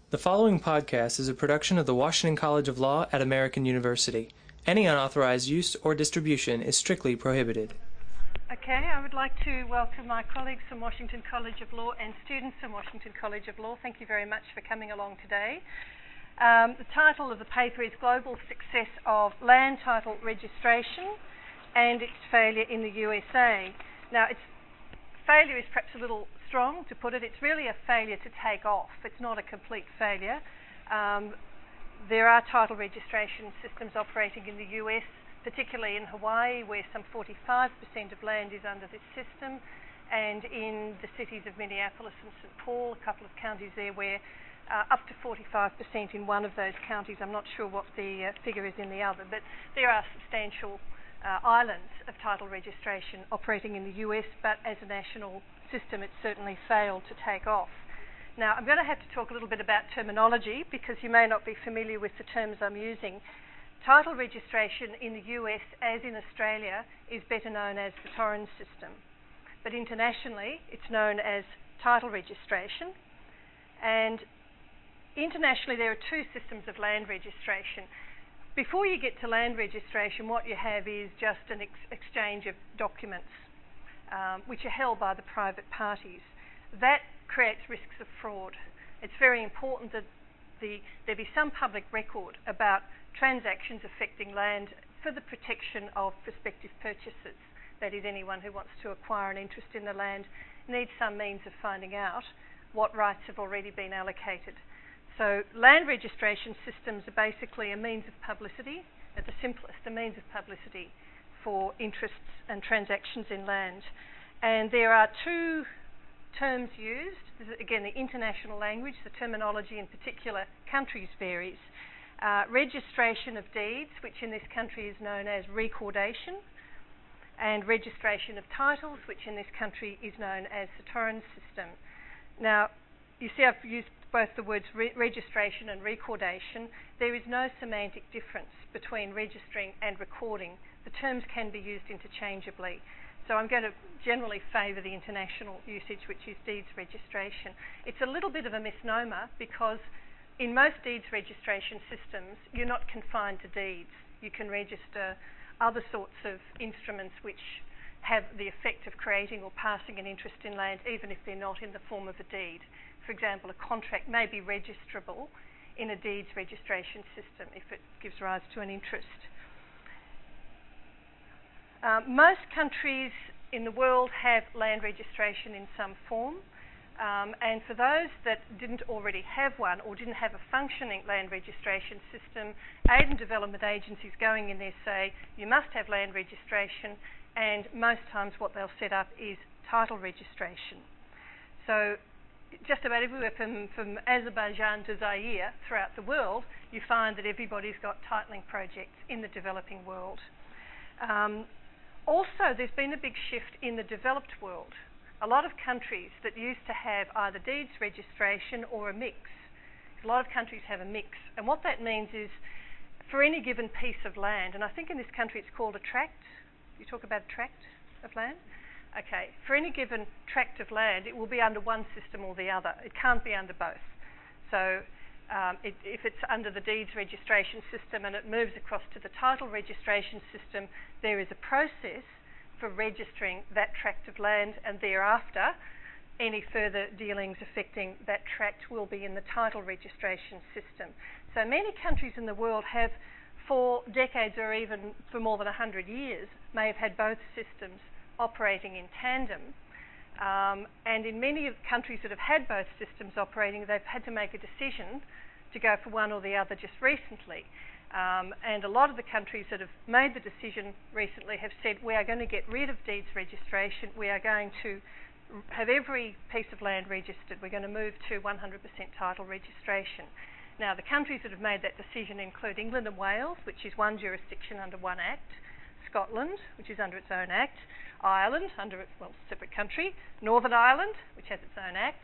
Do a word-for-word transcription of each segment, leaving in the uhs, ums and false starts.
The following podcast is a production of the Washington College of Law at American University. Any unauthorized use or distribution is strictly prohibited. Okay, I would like to welcome my colleagues from Washington College of Law and students from Washington College of Law. Thank you very much for coming along today. Um, the title of the paper is Global Success of Land Title Registration and Its Failure in the U S A. Now, its failure is perhaps a little strong to put it. It's really a failure to take off. It's not a complete failure. Um, there are title registration systems operating in the U S, particularly in Hawaii, where some forty-five percent of land is under this system, and in the cities of Minneapolis and Saint Paul, a couple of counties there where uh, up to forty-five percent in one of those counties. I'm not sure what the uh, figure is in the other, but there are substantial uh, islands of title registration operating in the U S, but as a national system it's certainly failed to take off. Now, I'm going to have to talk a little bit about terminology because you may not be familiar with the terms I'm using. Title registration in the U S, as in Australia, is better known as the Torrens system. But internationally, it's known as title registration. And internationally, there are two systems of land registration. Before you get to land registration, what you have is just an ex- exchange of documents, um, which are held by the private parties. That creates risks of fraud. It's very important that the, there be some public record about transactions affecting land for the protection of prospective purchasers. That is, anyone who wants to acquire an interest in the land needs some means of finding out what rights have already been allocated. So land registration systems are basically a means of publicity, at the simplest, a means of publicity for interests and transactions in land. And there are two terms used. This is, again, the international language, the terminology in particular countries varies. Uh, registration of deeds, which in this country is known as recordation, and registration of titles, which in this country is known as the Torrens system. Now, you see I've used both the words re- registration and recordation. There is no semantic difference between registering and recording. The terms can be used interchangeably. So I'm going to generally favour the international usage, which is deeds registration. It's a little bit of a misnomer because in most deeds registration systems, you're not confined to deeds. You can register other sorts of instruments which have the effect of creating or passing an interest in land, even if they're not in the form of a deed. For example, a contract may be registrable in a deeds registration system if it gives rise to an interest. Uh, most countries in the world have land registration in some form. Um, and for those that didn't already have one or didn't have a functioning land registration system, aid and development agencies going in there say you must have land registration, and most times what they'll set up is title registration. So just about everywhere from, from Azerbaijan to Zaire throughout the world, you find that everybody's got titling projects in the developing world. Um, also, there's been a big shift in the developed world. A lot of countries that used to have either deeds registration or a mix. A lot of countries have a mix. And what that means is for any given piece of land, and I think in this country it's called a tract. You talk about a tract of land? Okay. For any given tract of land, it will be under one system or the other. It can't be under both. So um, it, if it's under the deeds registration system and it moves across to the title registration system, there is a process for registering that tract of land, and thereafter any further dealings affecting that tract will be in the title registration system. So many countries in the world have, for decades or even for more than one hundred years, may have had both systems operating in tandem. Um, and in many of the countries that have had both systems operating, they've had to make a decision to go for one or the other just recently. Um, and a lot of the countries that have made the decision recently have said, we are going to get rid of deeds registration, we are going to have every piece of land registered, we're going to move to one hundred percent title registration. Now, the countries that have made that decision include England and Wales, which is one jurisdiction under one act, Scotland, which is under its own act, Ireland, under its, well, separate country, Northern Ireland, which has its own act,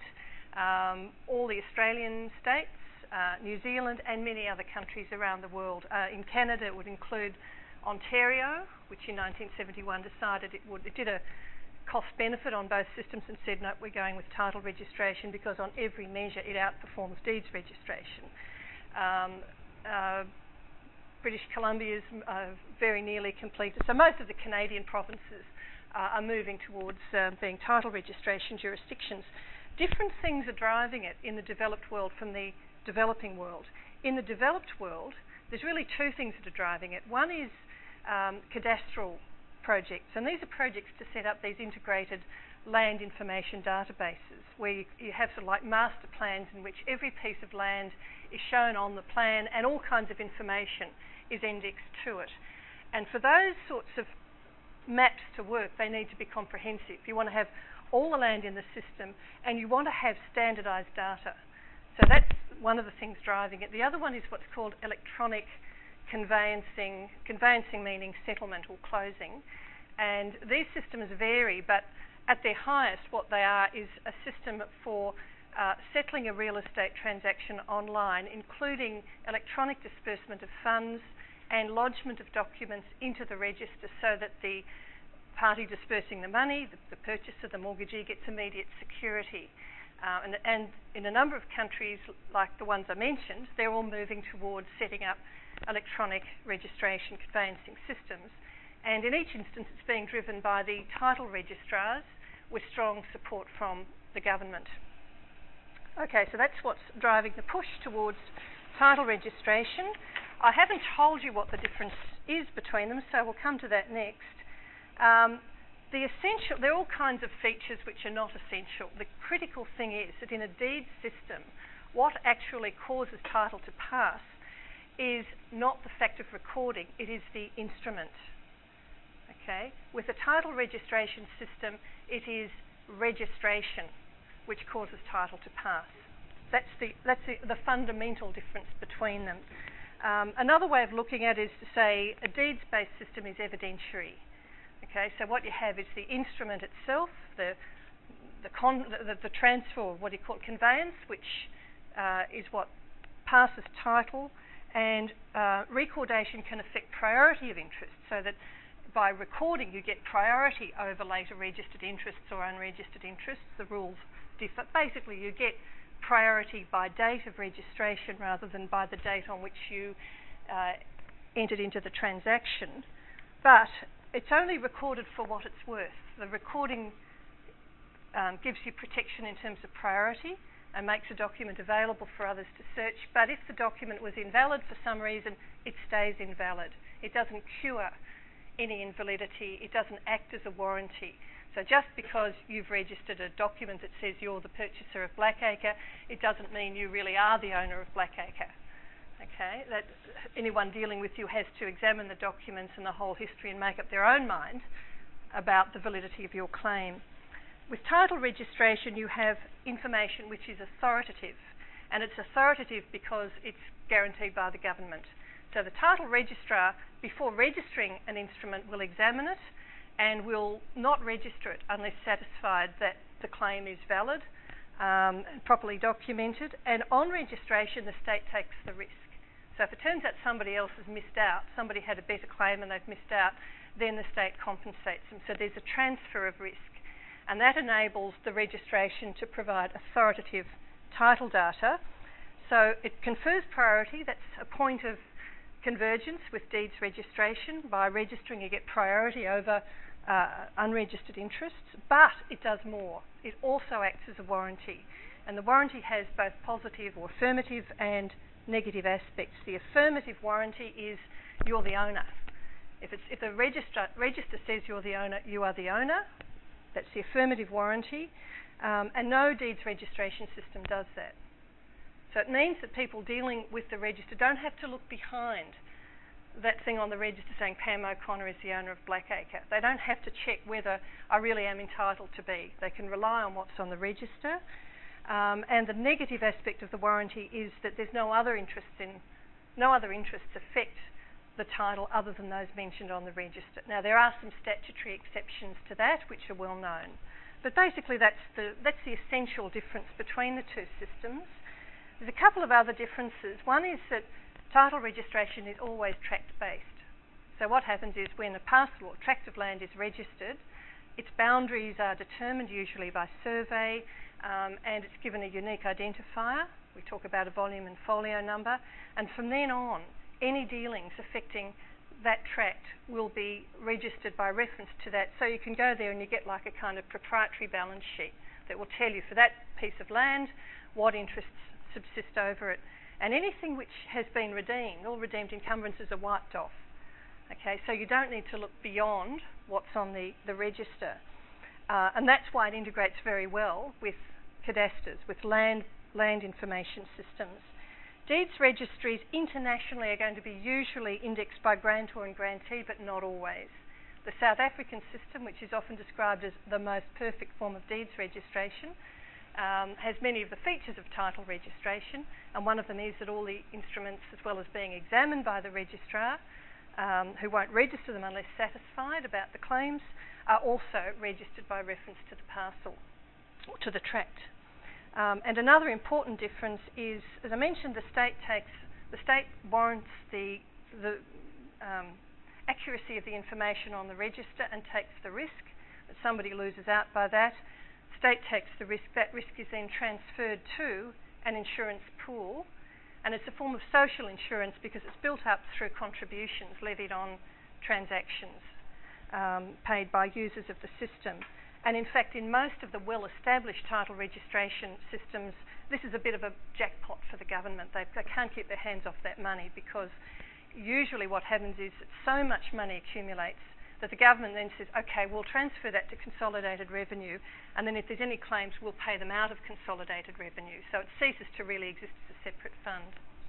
um, all the Australian states, Uh, New Zealand and many other countries around the world. Uh, in Canada, it would include Ontario, which in nineteen seventy-one decided it would. It did a cost benefit on both systems and said, no, we're going with title registration because on every measure it outperforms deeds registration. Um, uh, British Columbia is uh, very nearly completed. So most of the Canadian provinces uh, are moving towards uh, being title registration jurisdictions. Different things are driving it in the developed world from the developing world. In the developed world, there's really two things that are driving it. One is um, cadastral projects, and these are projects to set up these integrated land information databases where you, you have sort of like master plans in which every piece of land is shown on the plan and all kinds of information is indexed to it. And for those sorts of maps to work, they need to be comprehensive. You want to have all the land in the system and you want to have standardised data. So that's one of the things driving it. The other one is what's called electronic conveyancing, conveyancing meaning settlement or closing. And these systems vary, but at their highest what they are is a system for uh, settling a real estate transaction online, including electronic disbursement of funds and lodgement of documents into the register so that the party dispersing the money, the, the purchaser, the mortgagee, gets immediate security. Uh, and, and in a number of countries, like the ones I mentioned, they're all moving towards setting up electronic registration conveyancing systems. And in each instance, it's being driven by the title registrars with strong support from the government. Okay, so that's what's driving the push towards title registration. I haven't told you what the difference is between them, so we'll come to that next. Um, the essential, there are all kinds of features which are not essential. The critical thing is that in a deed system, what actually causes title to pass is not the fact of recording, it is the instrument. Okay? With a title registration system, it is registration which causes title to pass. That's the, that's the, the fundamental difference between them. Um, another way of looking at it is to say a deeds-based system is evidentiary. Okay, so what you have is the instrument itself, the the, con the, the transfer, or what do you call it, conveyance, which uh, is what passes title, and uh, recordation can affect priority of interest, so that by recording you get priority over later registered interests or unregistered interests. The rules differ. Basically, you get priority by date of registration rather than by the date on which you uh, entered into the transaction. But it's only recorded for what it's worth. The recording um, gives you protection in terms of priority and makes a document available for others to search. But if the document was invalid for some reason, it stays invalid. It doesn't cure any invalidity. It doesn't act as a warranty. So just because you've registered a document that says you're the purchaser of Blackacre, it doesn't mean you really are the owner of Blackacre. Okay, that anyone dealing with you has to examine the documents and the whole history and make up their own mind about the validity of your claim. With title registration, you have information which is authoritative, and it's authoritative because it's guaranteed by the government. So the title registrar, before registering an instrument, will examine it and will not register it unless satisfied that the claim is valid um, and properly documented. And on registration, the state takes the risk. So if it turns out somebody else has missed out, somebody had a better claim and they've missed out, then the state compensates them. So there's a transfer of risk. And that enables the registration to provide authoritative title data. So it confers priority. That's a point of convergence with deeds registration. By registering, you get priority over uh, unregistered interests. But it does more. It also acts as a warranty. And the warranty has both positive or affirmative and negative aspects. The affirmative warranty is you're the owner. If, it's, if the register, register says you're the owner, you are the owner. That's the affirmative warranty. Um, and no deeds registration system does that. So it means that people dealing with the register don't have to look behind that thing on the register saying Pam O'Connor is the owner of Blackacre. They don't have to check whether I really am entitled to be. They can rely on what's on the register. Um, and the negative aspect of the warranty is that there's no other interests in, no other interests affect the title other than those mentioned on the register. Now there are some statutory exceptions to that which are well known, but basically that's the that's the essential difference between the two systems. There's a couple of other differences. One is that title registration is always tract-based. So what happens is when a parcel or tract of land is registered, its boundaries are determined usually by survey, um, and it's given a unique identifier. We talk about a volume and folio number, and from then on, any dealings affecting that tract will be registered by reference to that. So you can go there and you get like a kind of proprietary balance sheet that will tell you for that piece of land what interests subsist over it. And anything which has been redeemed, all redeemed encumbrances are wiped off. Okay, so you don't need to look beyond what's on the, the register. Uh, and that's why it integrates very well with cadasters, with land, land information systems. Deeds registries internationally are going to be usually indexed by grantor and grantee, but not always. The South African system, which is often described as the most perfect form of deeds registration, um, has many of the features of title registration, and one of them is that all the instruments, as well as being examined by the registrar, um, who won't register them unless satisfied about the claims, are also registered by reference to the parcel, or to the tract. Um, and another important difference is, as I mentioned, the state takes, the state warrants the, the um, accuracy of the information on the register and takes the risk that somebody loses out by that. The state takes the risk, that risk is then transferred to an insurance pool, and it's a form of social insurance because it's built up through contributions levied on transactions um, paid by users of the system. And in fact, in most of the well-established title registration systems, this is a bit of a jackpot for the government. They, they can't keep their hands off that money because usually what happens is that so much money accumulates that the government then says, OK, we'll transfer that to consolidated revenue, and then if there's any claims, we'll pay them out of consolidated revenue. So it ceases to really exist as a separate fund.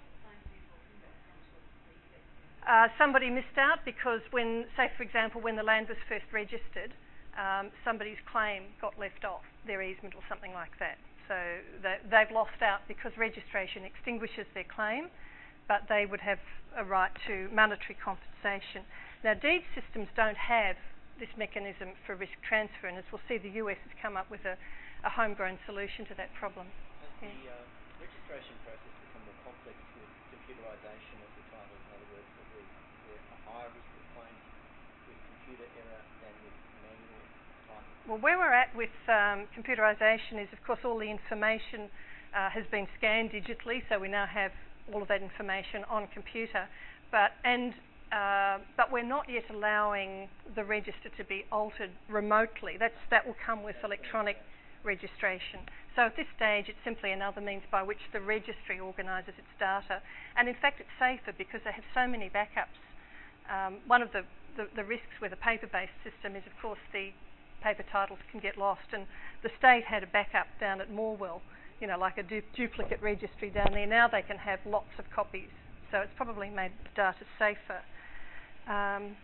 Uh, somebody missed out because when, say for example, when the land was first registered, Um, somebody's claim got left off, their easement or something like that. So they, they've lost out because registration extinguishes their claim, but they would have a right to monetary compensation. Now, deed systems don't have this mechanism for risk transfer, and as we'll see, the U S has come up with a, a homegrown solution to that problem. Has yeah. the uh, registration process become more complex with computerisation of the title? In other words, is there a higher risk of claims with computer error than with manual type? Well, where we're at with um, computerisation is, of course, all the information uh, has been scanned digitally, so we now have all of that information on computer. But and uh, but we're not yet allowing the register to be altered remotely. That's that will come with electronic registration. So at this stage, it's simply another means by which the registry organises its data. And in fact, it's safer because they have so many backups. Um, one of the, the, the risks with a paper-based system is, of course, the paper titles can get lost. And the state had a backup down at Morwell, you know, like a du duplicate registry down there. Now they can have lots of copies. So it's probably made data safer. Um,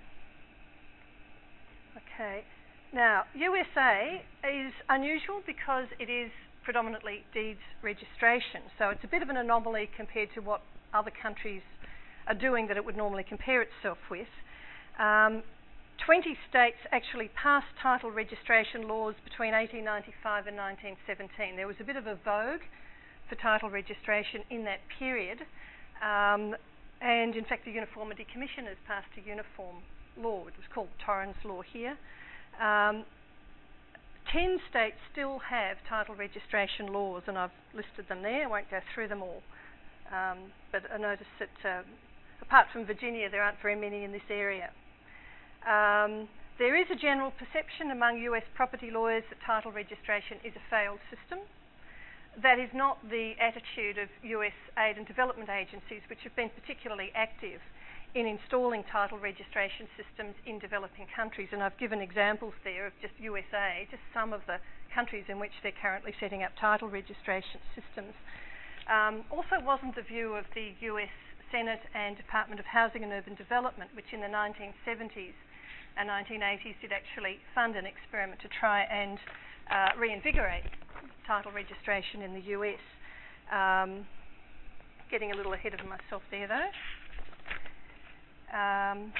okay. Now, U S A is unusual because it is predominantly deeds registration. So it's a bit of an anomaly compared to what other countries are doing that it would normally compare itself with. Um, twenty states actually passed title registration laws between eighteen ninety-five and nineteen seventeen. There was a bit of a vogue for title registration in that period. Um, and in fact, the Uniformity Commission has passed a uniform law. It was called Torrens Law here. Um, ten states still have title registration laws, and I've listed them there. I won't go through them all. Um, but I notice that uh, apart from Virginia, there aren't very many in this area. Um, there is a general perception among U S property lawyers that title registration is a failed system. That is not the attitude of U S aid and development agencies, which have been particularly active in installing title registration systems in developing countries. And I've given examples there of just U S A, just some of the countries in which they're currently setting up title registration systems. Um, also wasn't the view of the U S Senate and Department of Housing and Urban Development, which in the nineteen seventies and nineteen eighties did actually fund an experiment to try and uh, reinvigorate title registration in the U S. Um, getting a little ahead of myself there though. Um,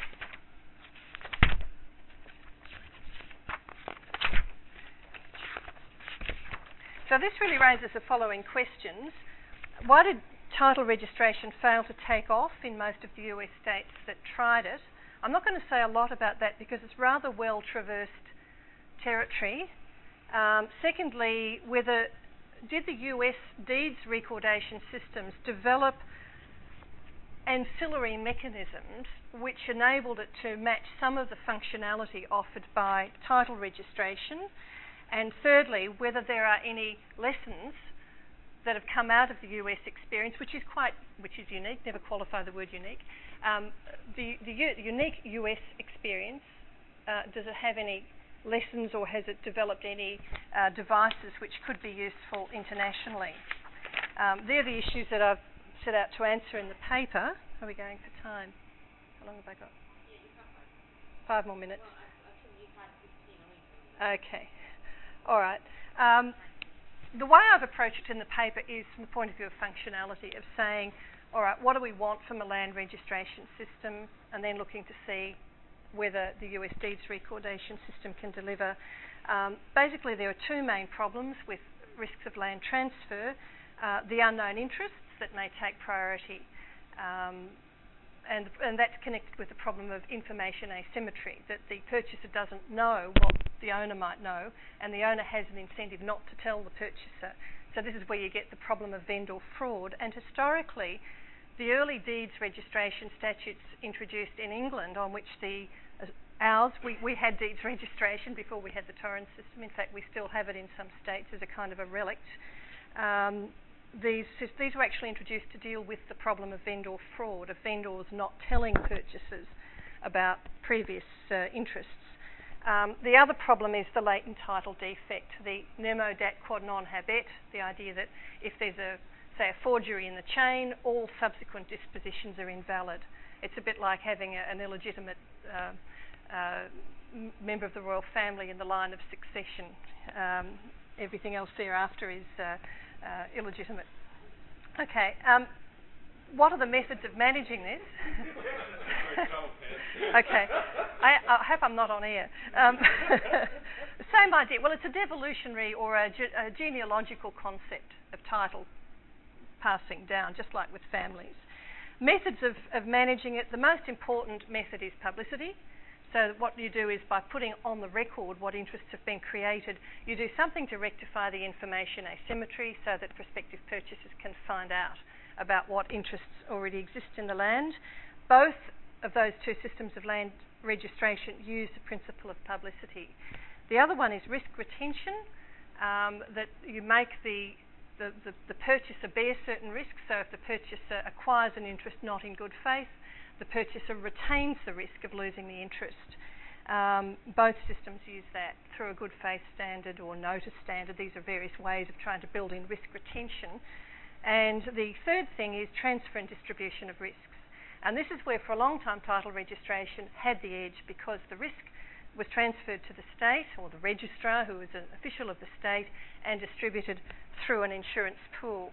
so this really raises the following questions. Why did title registration fail to take off in most of the U S states that tried it? I'm not going to say a lot about that because it's rather well traversed territory. Um, secondly, whether did the U S deeds recordation systems develop ancillary mechanisms which enabled it to match some of the functionality offered by title registration? And thirdly, whether there are any lessons that have come out of the U S experience, which is quite, which is unique, never qualify the word unique. Um, the, the u- unique U S experience, uh, does it have any lessons, or has it developed any uh, devices which could be useful internationally? Um, they're the issues that I've set out to answer in the paper. Are we going for time? How long have I got? Yeah, you've got five. Five more minutes. Well, I, I think you've had fifteen or Okay. All right. Um, the way I've approached it in the paper is from the point of view of functionality, of saying, all right, what do we want from a land registration system, and then looking to see whether the U S deeds recordation system can deliver. Um, basically, there are two main problems with risks of land transfer. Uh, the unknown interests that may take priority, um, and, and that's connected with the problem of information asymmetry, that the purchaser doesn't know what the owner might know, and the owner has an incentive not to tell the purchaser. So this is where you get the problem of vendor fraud. And historically, the early deeds registration statutes introduced in England, on which the uh, ours, we, we had deeds registration before we had the Torrens system. In fact, we still have it in some states as a kind of a relic. Um, these, these were actually introduced to deal with the problem of vendor fraud, of vendors not telling purchasers about previous uh, interests. Um, the other problem is the latent title defect, the nemo dat quod non habet, the idea that if there's a say a forgery in the chain, all subsequent dispositions are invalid. It's a bit like having a, an illegitimate uh, uh, m- member of the royal family in the line of succession. Um, everything else thereafter is uh, uh, illegitimate. Okay, um, what are the methods of managing this? Okay, I, I hope I'm not on air. Um, same idea. Well, it's a devolutionary or a, ge- a genealogical concept of title passing down, just like with families. Methods of, of managing it, the most important method is publicity. So what you do is, by putting on the record what interests have been created, you do something to rectify the information asymmetry so that prospective purchasers can find out about what interests already exist in the land. Both of those two systems of land registration use the principle of publicity. The other one is risk retention, um, that you make the The, the, the purchaser bears certain risks. So if the purchaser acquires an interest not in good faith, the purchaser retains the risk of losing the interest. Um, both systems use that through a good faith standard or notice standard. These are various ways of trying to build in risk retention. And the third thing is transfer and distribution of risks. And this is where, for a long time, title registration had the edge, because the risk was transferred to the state, or the registrar, who was an official of the state, and distributed through an insurance pool.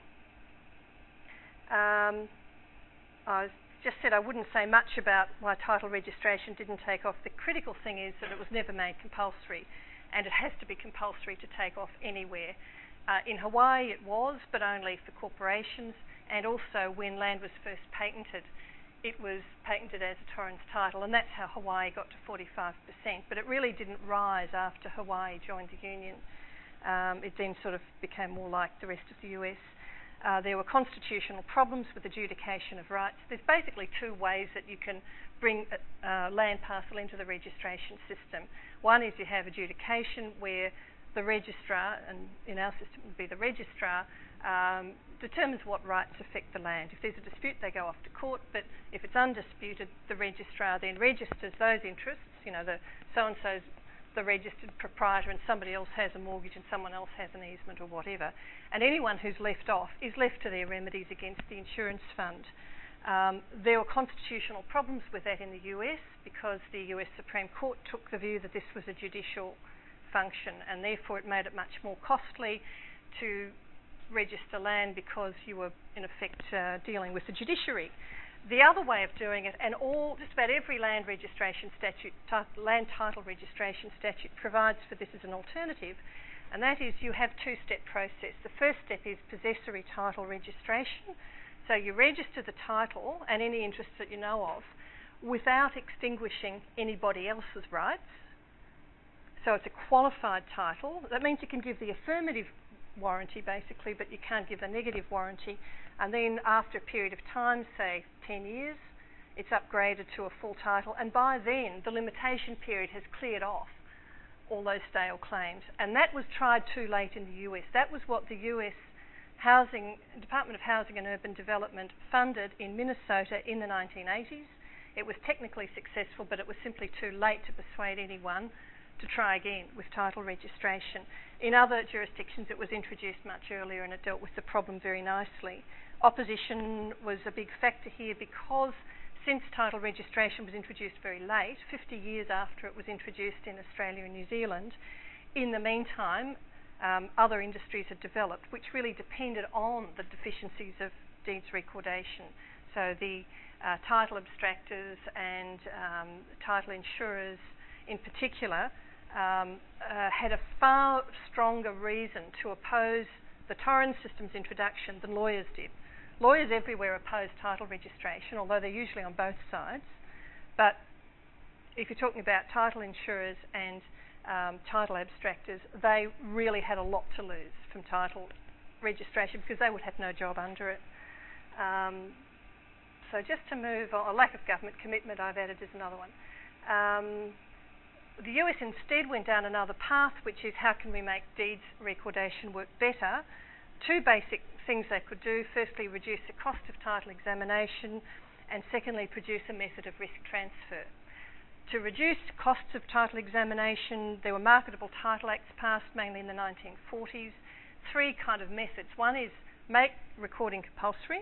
Um, I just said I wouldn't say much about why title registration didn't take off. The critical thing is that it was never made compulsory, and it has to be compulsory to take off anywhere. Uh, in Hawaii it was, but only for corporations, and also when land was first patented, it was patented as a Torrens title, and that's how Hawaii got to forty-five percent. But it really didn't rise after Hawaii joined the Union. Um, it then sort of became more like the rest of the U S. Uh, there were constitutional problems with adjudication of rights. There's basically two ways that you can bring a uh, land parcel into the registration system. One is you have adjudication, where the registrar, and in our system would be the registrar, um, determines what rights affect the land. If there's a dispute, they go off to court, but if it's undisputed, the registrar then registers those interests. You know, the so-and-so's the registered proprietor and somebody else has a mortgage and someone else has an easement or whatever. And anyone who's left off is left to their remedies against the insurance fund. Um, there were constitutional problems with that in the U S, because the U S Supreme Court took the view that this was a judicial function, and therefore it made it much more costly to register land, because you were in effect uh, dealing with the judiciary. The other way of doing it, and all just about every land registration statute, t- land title registration statute provides for this as an alternative, and that is you have two-step process. The first step is possessory title registration. So you register the title and any interests that you know of without extinguishing anybody else's rights. So it's a qualified title. That means you can give the affirmative warranty basically, but you can't give the negative warranty. And then after a period of time, say ten years, it's upgraded to a full title, and by then the limitation period has cleared off all those stale claims. And that was tried too late in the U S. That was what the U S Housing, Department of Housing and Urban Development funded in Minnesota in the nineteen eighties. It was technically successful, but it was simply too late to persuade anyone to try again with title registration. In other jurisdictions it was introduced much earlier and it dealt with the problem very nicely. Opposition was a big factor here because since title registration was introduced very late, fifty years after it was introduced in Australia and New Zealand, in the meantime um, other industries had developed which really depended on the deficiencies of deeds recordation. So the uh, title abstractors and um, title insurers in particular um, uh, had a far stronger reason to oppose the Torrens system's introduction than lawyers did. Lawyers everywhere oppose title registration, although they're usually on both sides. But if you're talking about title insurers and um, title abstractors, they really had a lot to lose from title registration because they would have no job under it. Um, so just to move on, a lack of government commitment I've added is another one. Um, the U S instead went down another path, which is how can we make deeds recordation work better? Two basic things they could do. Firstly, reduce the cost of title examination, and secondly, produce a method of risk transfer. To reduce costs of title examination, there were marketable title acts passed mainly in the nineteen forties. Three kind of methods. One is make recording compulsory,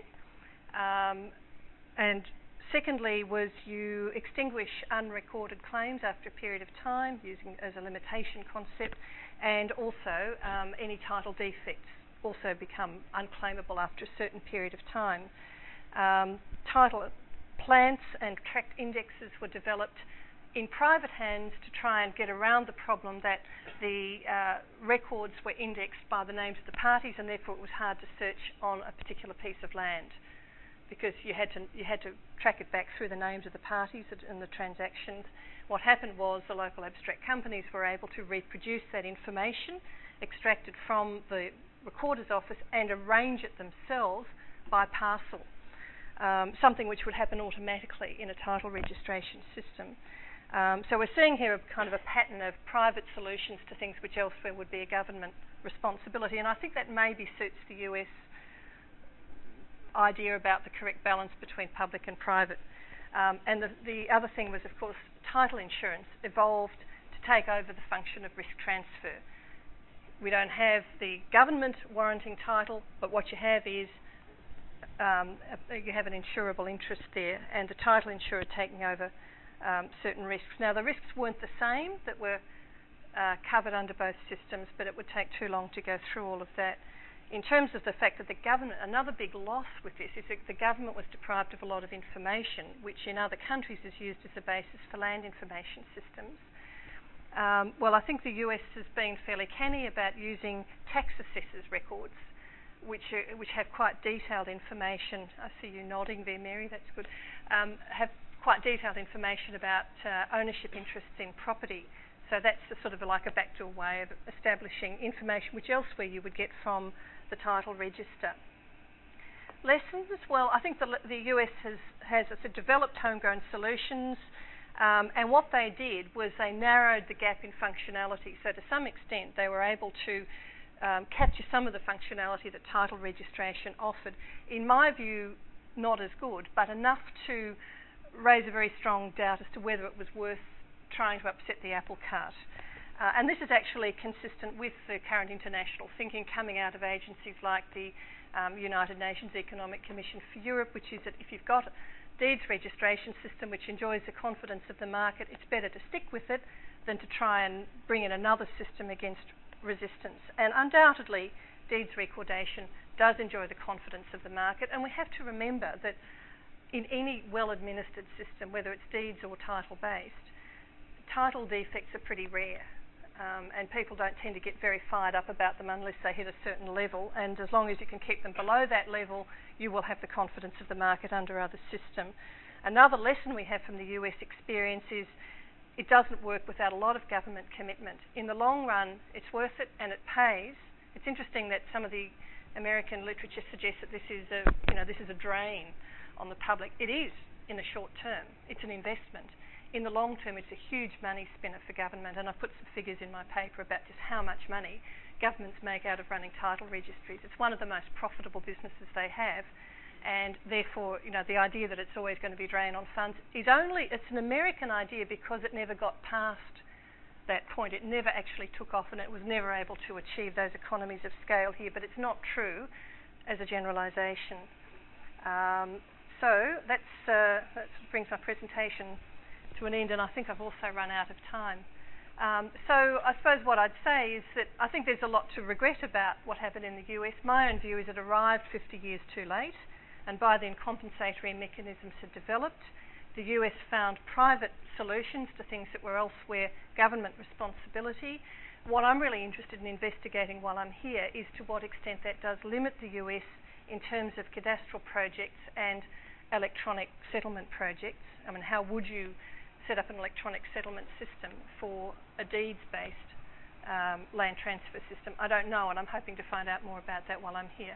um, and secondly was you extinguish unrecorded claims after a period of time using as a limitation concept, and also um, any title defects also become unclaimable after a certain period of time. Um, title plants and tract indexes were developed in private hands to try and get around the problem that the uh, records were indexed by the names of the parties, and therefore it was hard to search on a particular piece of land because you had to you had to track it back through the names of the parties and the transactions. What happened was the local abstract companies were able to reproduce that information extracted from the recorder's office and arrange it themselves by parcel, um, something which would happen automatically in a title registration system. Um, so we're seeing here a kind of a pattern of private solutions to things which elsewhere would be a government responsibility, and I think that maybe suits the U S idea about the correct balance between public and private. Um, and the, the other thing was, of course, title insurance evolved to take over the function of risk transfer. We don't have the government warranting title, but what you have is um, you have an insurable interest there, and the title insurer taking over um, certain risks. Now, the risks weren't the same that were uh, covered under both systems, but it would take too long to go through all of that. In terms of the fact that the government, another big loss with this is that the government was deprived of a lot of information, which in other countries is used as a basis for land information systems. Um, well, I think the U S has been fairly canny about using tax assessors' records, which are, which have quite detailed information. I see you nodding there, Mary. That's good. Um, have quite detailed information about uh, ownership interests in property. So that's a sort of like a backdoor way of establishing information which elsewhere you would get from the title register. Lessons, well, I think the, the U S has, has a sort of developed homegrown solutions. Um, and what they did was they narrowed the gap in functionality. So to some extent, they were able to um, capture some of the functionality that title registration offered. In my view, not as good, but enough to raise a very strong doubt as to whether it was worth trying to upset the apple cart. Uh, and this is actually consistent with the current international thinking coming out of agencies like the um, United Nations Economic Commission for Europe, which is that if you've got deeds registration system which enjoys the confidence of the market, it's better to stick with it than to try and bring in another system against resistance. And undoubtedly, deeds recordation does enjoy the confidence of the market, and we have to remember that in any well-administered system, whether it's deeds or title-based, title defects are pretty rare. Um, and people don't tend to get very fired up about them unless they hit a certain level, and as long as you can keep them below that level, you will have the confidence of the market under other system. Another lesson we have from the U S experience is it doesn't work without a lot of government commitment. In the long run, it's worth it and it pays. It's interesting that some of the American literature suggests that this is a, you know, this is a drain on the public. It is in the short term. It's an investment. In the long term, it's a huge money spinner for government, and I've put some figures in my paper about just how much money governments make out of running title registries. It's one of the most profitable businesses they have, and therefore, you know, the idea that it's always going to be a drain on funds is only, it's an American idea because it never got past that point. It never actually took off, and it was never able to achieve those economies of scale here, but it's not true as a generalisation. Um, so that's, uh, that brings my presentation to an end, and I think I've also run out of time. Um, so I suppose what I'd say is that I think there's a lot to regret about what happened in the U S. My own view is it arrived fifty years too late, and by then compensatory mechanisms had developed. The U S found private solutions to things that were elsewhere government responsibility. What I'm really interested in investigating while I'm here is to what extent that does limit the U S in terms of cadastral projects and electronic settlement projects. I mean, how would you set up an electronic settlement system for a deeds-based um, land transfer system? I don't know, and I'm hoping to find out more about that while I'm here.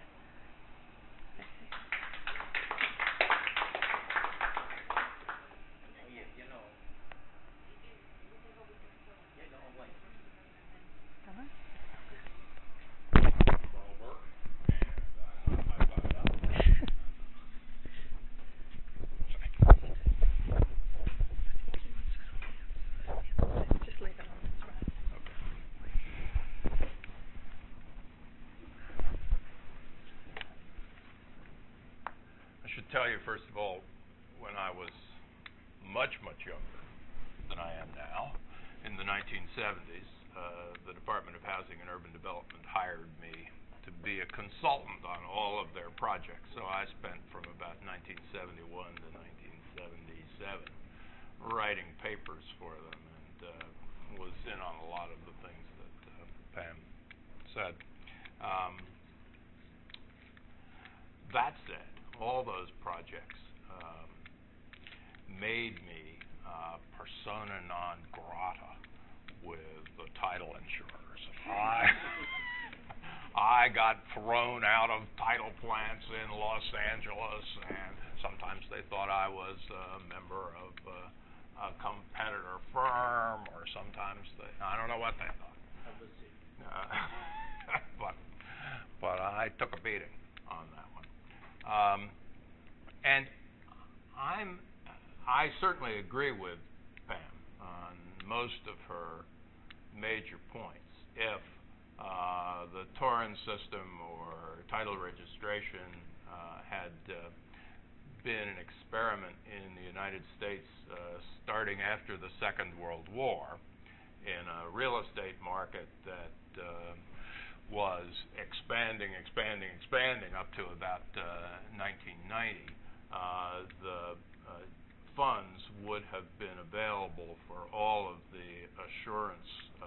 Tell you, first of all, when I was much, much younger than I am now, in the nineteen seventies, uh, the Department of Housing and Urban Development hired me to be a consultant on all of their projects. So I spent from about nineteen seventy-one to nineteen seventy-seven writing papers for them, and uh, was in on a lot of the things that uh, Pam said. Um, that said, all those projects um, made me uh, persona non grata with the title insurers. I, I got thrown out of title plants in Los Angeles, and sometimes they thought I was a member of uh, a competitor firm, or sometimes they, I don't know what they thought. Uh, but, but I took a beating on that one. Um, and I'm, I certainly agree with Pam on most of her major points. If uh, the Torrens system or title registration uh, had uh, been an experiment in the United States uh, starting after the Second World War in a real estate market that uh, was expanding, expanding, expanding up to about uh, nineteen ninety, uh, the uh, funds would have been available for all of the assurance uh,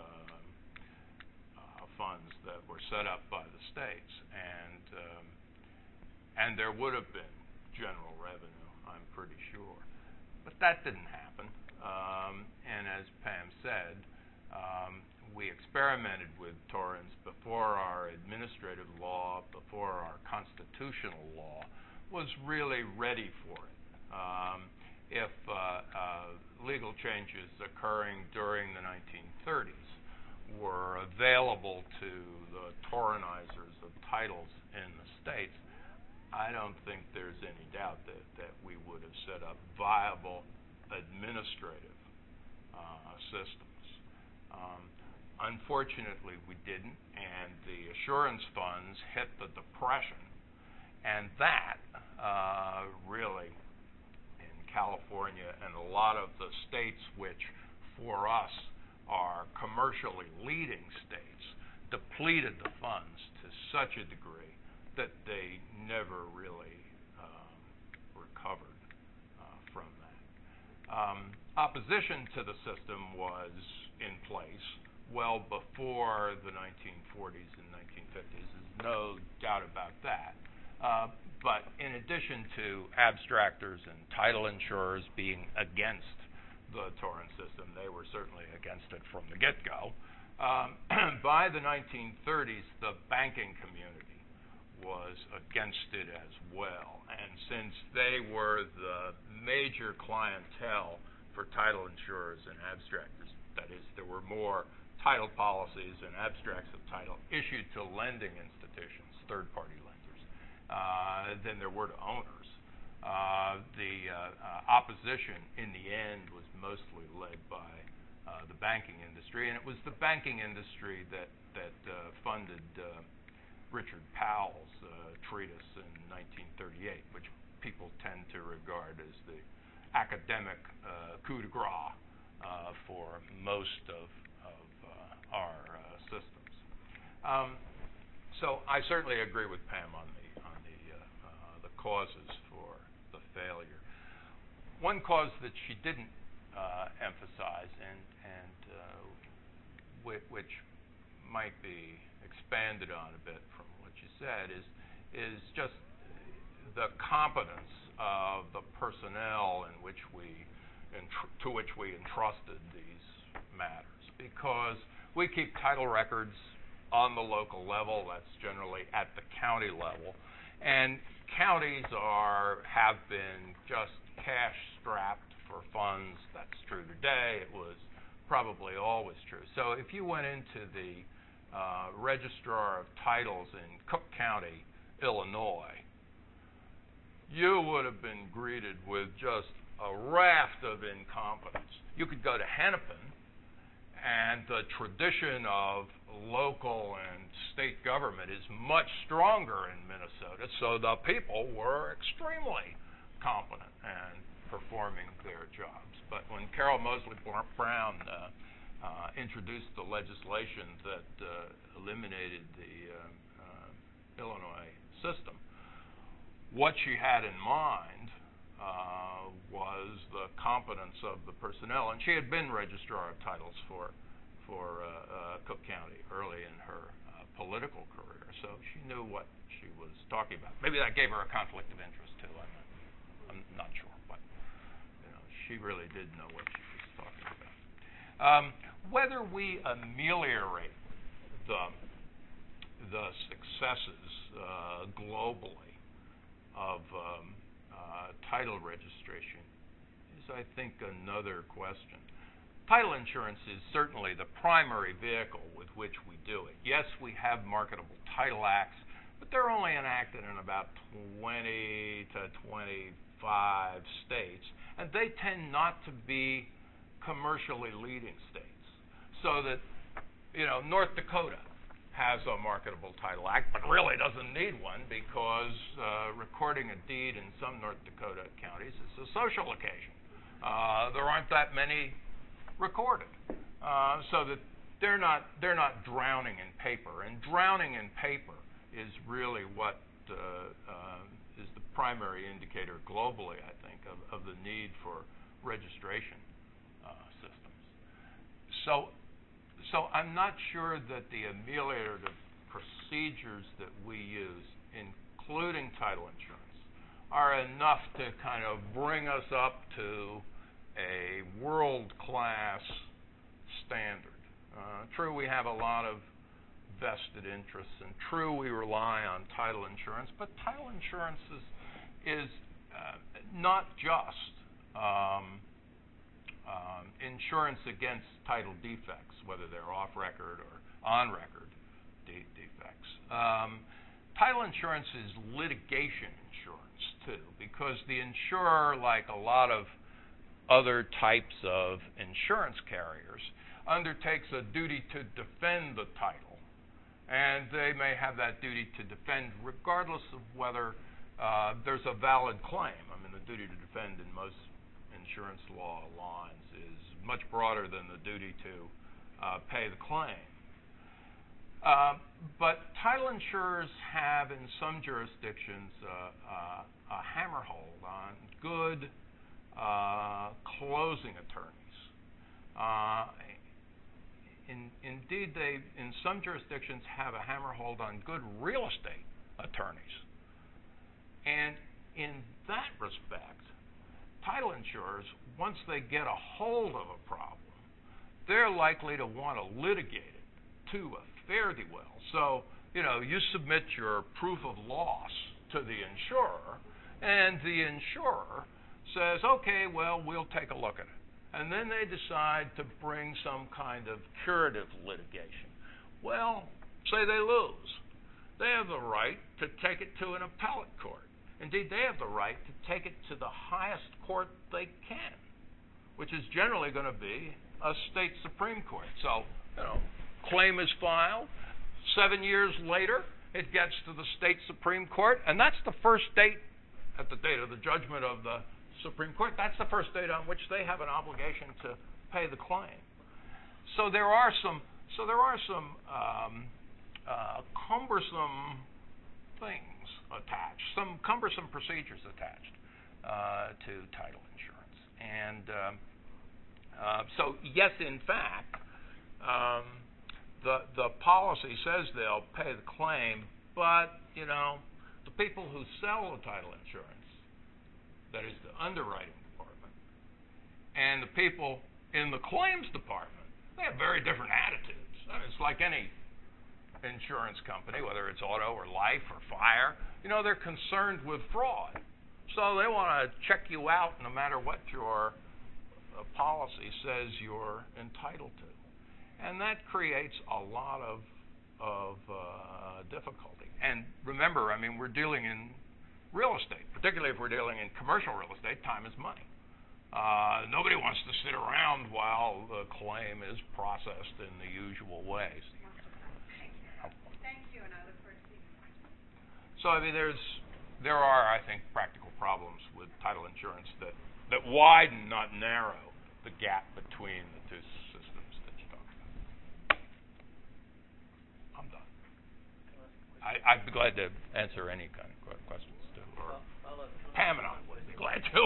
uh, funds that were set up by the states, and um, and there would have been general revenue, I'm pretty sure. But that didn't happen, um, and as Pam said, um, we experimented with Torrens before our administrative law, before our constitutional law was really ready for it. Um, if uh, uh, legal changes occurring during the nineteen thirties were available to the Torrenizers of titles in the states, I don't think there's any doubt that, that we would have set up viable administrative uh, systems. Um, Unfortunately, we didn't, and the assurance funds hit the Depression, and that uh, really, in California and a lot of the states which, for us, are commercially leading states, depleted the funds to such a degree that they never really um, recovered uh, from that. Um, opposition to the system was in place well before the nineteen forties and nineteen fifties. There's no doubt about that. Uh, but in addition to abstractors and title insurers being against the Torrens system. They were certainly against it from the get-go. Um, by the nineteen thirties, the banking community was against it as well. And since they were the major clientele for title insurers and abstractors, that is, there were more title policies and abstracts of title issued to lending institutions, third-party lenders, uh, than there were to owners. Uh, the uh, uh, opposition in the end was mostly led by uh, the banking industry, and it was the banking industry that, that uh, funded uh, Richard Powell's uh, treatise in nineteen thirty-eight, which people tend to regard as the academic uh, coup de grace uh, for most of, of uh, our uh, systems. Um, so I certainly agree with Pam on the, on the, uh, uh, the causes for the failure. One cause that she didn't uh, emphasize, and, and uh, whi which might be expanded on a bit from what you said, is, is just the competence of the personnel in which we, to which we entrusted these matters. Because we keep title records on the local level, that's generally at the county level, and counties are, have been just cash-strapped for funds. That's true today. It was probably always true. So if you went into the uh, registrar of titles in Cook County, Illinois, you would have been greeted with just a raft of incompetence. You could go to Hennepin, and the tradition of local and state government is much stronger in Minnesota, so the people were extremely competent and performing their jobs. But when Carol Moseley Brown uh, uh, introduced the legislation that uh, eliminated the uh, uh, Illinois system, what she had in mind uh, was the competence of the personnel, and she had been registrar of titles for for uh, uh, Cook County early in her uh, political career, so she knew what she was talking about. Maybe that gave her a conflict of interest too. I'm not, I'm not sure, but you know, she really did know what she was talking about. Um, whether we ameliorate the the successes uh, globally of um, uh, title registration is, I think, another question. Title insurance is certainly the primary vehicle with which we do it. Yes, we have marketable title acts, but they're only enacted in about twenty to twenty-five states, and they tend not to be commercially leading states. So that, you know, North Dakota has a marketable title act, but really doesn't need one because uh, recording a deed in some North Dakota counties is a social occasion. Uh, there aren't that many recorded, uh, so that they're not they're not drowning in paper. And drowning in paper is really what uh, uh, is the primary indicator globally, I think, of, of the need for registration uh, systems. So. So I'm not sure that the ameliorative procedures that we use, including title insurance, are enough to kind of bring us up to a world-class standard. Uh, true, we have a lot of vested interests, and true, we rely on title insurance, but title insurance is, is uh, not just um, Um, insurance against title defects, whether they're off-record or on-record de defects. Um, title insurance is litigation insurance, too, because the insurer, like a lot of other types of insurance carriers, undertakes a duty to defend the title. And they may have that duty to defend regardless of whether uh, there's a valid claim. I mean, the duty to defend in most insurance law lines is much broader than the duty to uh, pay the claim. Uh, but title insurers have, in some jurisdictions, uh, uh, a hammerhold on good uh, closing attorneys. Uh, in, indeed, they, in some jurisdictions, have a hammerhold on good real estate attorneys. And in that respect, title insurers, once they get a hold of a problem, they're likely to want to litigate it to a fare thee well. So, you know, you submit your proof of loss to the insurer, and the insurer says, okay, well, we'll take a look at it. And then they decide to bring some kind of curative litigation. Well, say they lose. They have the right to take it to an appellate court. Indeed, they have the right to take it to the highest court they can, which is generally going to be a state Supreme Court. So, you know, claim is filed. Seven years later, it gets to the state Supreme Court, and that's the first date, at the date of the judgment of the Supreme Court, that's the first date on which they have an obligation to pay the claim. So there are some, so there are some um, uh, cumbersome things attached, some cumbersome procedures attached uh, to title insurance. And um, uh, so, yes, in fact, um, the the policy says they'll pay the claim, but you know, the people who sell the title insurance, that is the underwriting department, and the people in the claims department, they have very different attitudes. I mean, it's like any insurance company, whether it's auto or life or fire, you know, they're concerned with fraud. So they want to check you out no matter what your uh, policy says you're entitled to. And that creates a lot of, of uh, difficulty. And remember, I mean, we're dealing in real estate, particularly if we're dealing in commercial real estate. Time is money. Uh, nobody wants to sit around while the claim is processed in the usual ways. Thank you, and I look forward to seeing you. So, I mean, there's, there are, I think, practical problems with title insurance that, that widen, not narrow, the gap between the two systems that you talked about. I'm done. I, I'd be glad to answer any kind of questions, too. Or Pam and I would be glad to.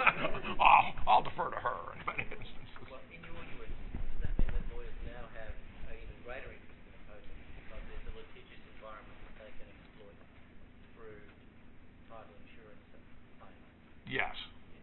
I'll, I'll defer to her in many instances. Well, in your view, does that mean that lawyers now have an even greater interest in opposing because there's a litigious environment that they can exploit through title insurance claims? Yes,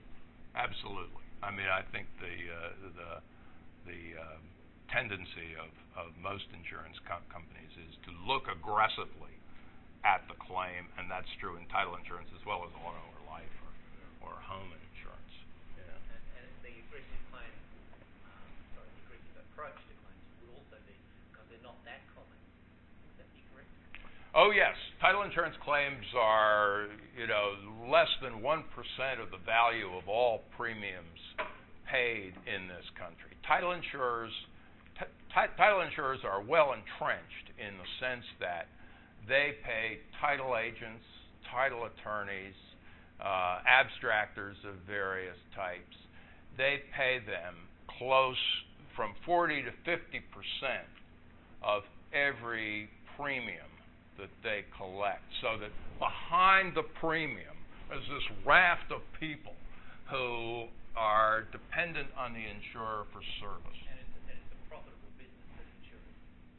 absolutely. I mean, I think the uh, the the uh, tendency of, of most insurance co- companies is to look aggressively at the claim, and that's true in title insurance as well as auto or life or, or home insurance. Yeah. And, and the aggressive claim, um, sorry, the aggressive approach to claims would also be because they're not that common. Would that be correct? Oh yes, title insurance claims are, you know, less than one percent of the value of all premiums paid in this country. Title insurers, t- t- title insurers are well entrenched in the sense that they pay title agents, title attorneys, uh, abstractors of various types. They pay them close from forty to fifty percent of every premium that they collect, so that behind the premium is this raft of people who are dependent on the insurer for service. And it's, and it's a profitable business as insurance.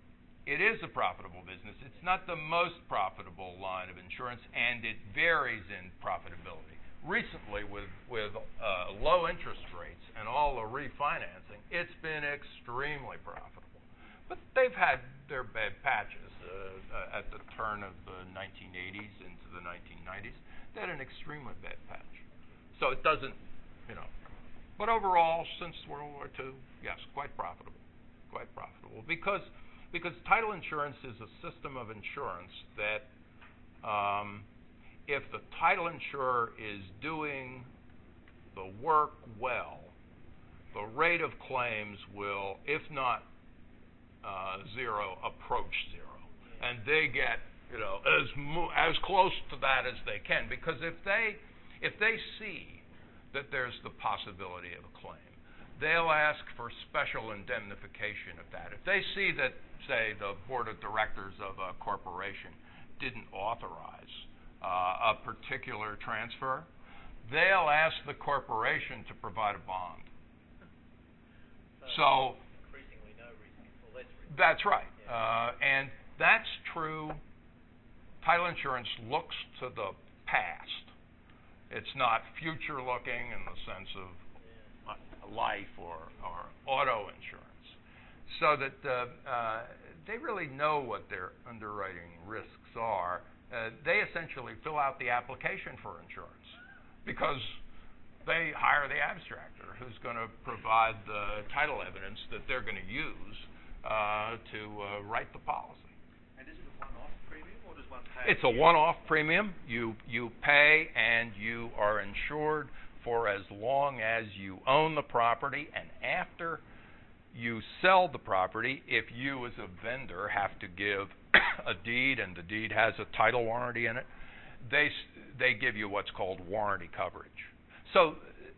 It is a profitable business. It's not the most profitable line of insurance, and it varies in profitability. Recently, with, with uh, low interest rates and all the refinancing, it's been extremely profitable. But they've had their bad patches. Uh, uh, at the turn of the nineteen eighties into the nineteen nineties, they had an extremely bad patch. So it doesn't, you know. But overall, since World War Two, yes, quite profitable. Quite profitable. Because because title insurance is a system of insurance that um, if the title insurer is doing the work well, the rate of claims will, if not uh, zero, approach zero. And they get, you know, as mo- as close to that as they can, because if they if they see that there's the possibility of a claim, they'll ask for special indemnification of that. If they see that, say, the board of directors of a corporation didn't authorize uh, a particular transfer, they'll ask the corporation to provide a bond. So, so increasingly no risk or less risk. That's right, Yeah. uh, and that's true. Title insurance looks to the past. It's not future looking in the sense of uh, life or, or auto insurance, so that uh, uh, they really know what their underwriting risks are. Uh, they essentially fill out the application for insurance because they hire the abstractor who's going to provide the title evidence that they're going to use uh, to uh, write the policy. And is it a one-off premium, or does one pay? It's a one-off premium. You you pay and you are insured for as long as you own the property, and after you sell the property, if you as a vendor have to give a deed and the deed has a title warranty in it, they they give you what's called warranty coverage. So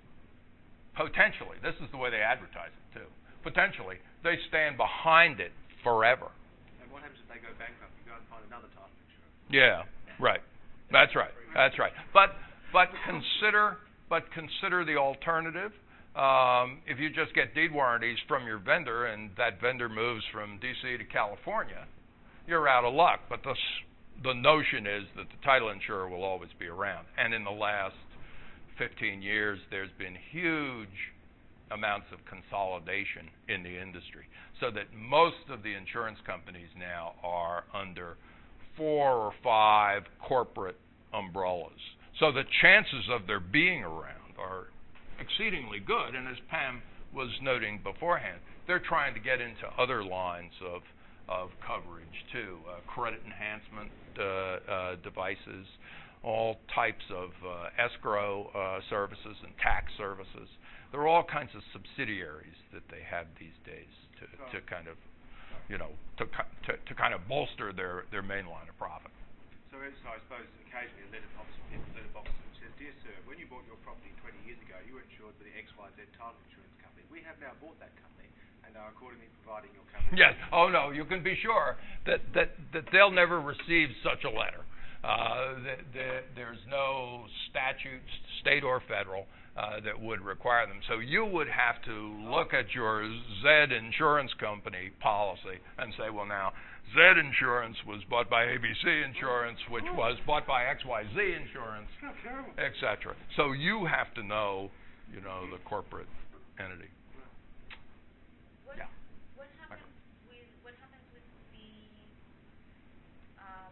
potentially, this is the way they advertise it too, potentially they stand behind it forever. And what happens if they go bankrupt? You go and find another type of insurance. Yeah, right. That's right. That's right. But but consider but consider the alternative. Um, if you just get deed warranties from your vendor and that vendor moves from D C to California, you're out of luck. But the the notion is that the title insurer will always be around. And in the last fifteen years, there's been huge amounts of consolidation in the industry, so that most of the insurance companies now are under four or five corporate umbrellas. So the chances of their being around are exceedingly good. And as Pam was noting beforehand, they're trying to get into other lines of of coverage too, uh, credit enhancement uh, uh, devices, all types of uh, escrow uh, services and tax services. There are all kinds of subsidiaries that they have these days to, to kind of, you know, to, to to kind of bolster their, their main line of profit. So, so I suppose occasionally a letter pops in the letterbox and says, "Dear sir, when you bought your property twenty years ago, you were insured by the X Y Z title insurance company. We have now bought that company and are accordingly providing your coverage." Yes. Oh no, you can be sure that that, that they'll never receive such a letter. Uh, the, the, there's no statute, state or federal, uh, that would require them. So you would have to look at your Z Insurance Company policy and say, well, now, Z Insurance was bought by A B C Insurance, which was bought by X Y Z Insurance, et cetera. So you have to know, you know, the corporate entity. What, Yeah. what happens with what happens with the um,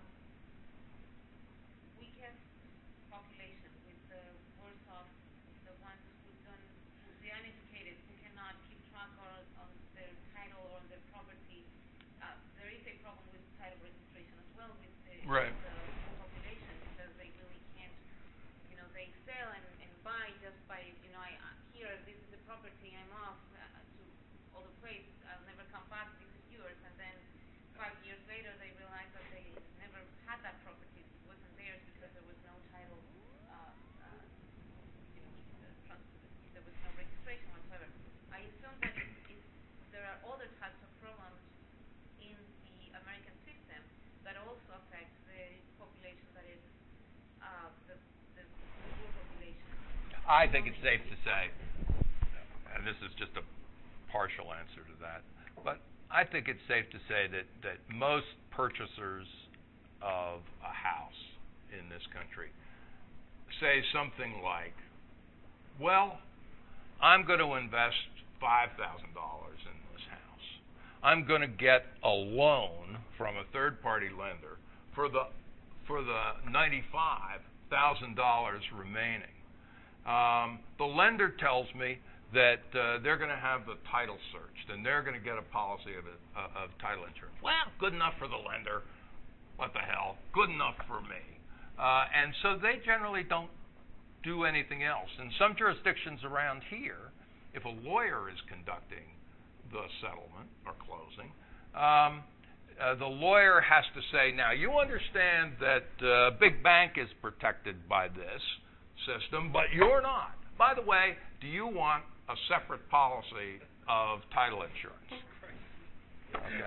weakest population, with the worse off, the ones who don't, who the uneducated, who cannot keep track on, on their title or on their property? Uh, there is a problem with title registration as well with the, Right. with the population, because they really can't, you know, they sell and, and buy just by, you know, I, uh, here, this is the property, I'm off uh, to other place, I'll never come back, this is yours, and then five years later they realize that they never had that property, it wasn't theirs because there was no title, uh, uh, you know, uh, trans- there was no registration whatsoever. I assume that if there are other types of problems in the American system that also affect the population that is uh, the, the poor population. I think it's safe to say, and this is just a partial answer to that, but I think it's safe to say that, that most purchasers of a house in this country say something like, well, I'm going to invest five thousand dollars in this house. I'm going to get a loan from a third-party lender for the for the ninety-five thousand dollars remaining. Um, the lender tells me that uh, they're going to have the title searched and they're going to get a policy of, uh, of title insurance. Well, good enough for the lender. What the hell? Good enough for me. Uh, and so they generally don't do anything else. In some jurisdictions around here, if a lawyer is conducting the settlement or closing, um, uh, the lawyer has to say, now you understand that uh, Big Bank is protected by this system, but you're not. By the way, do you want a separate policy of title insurance? Okay.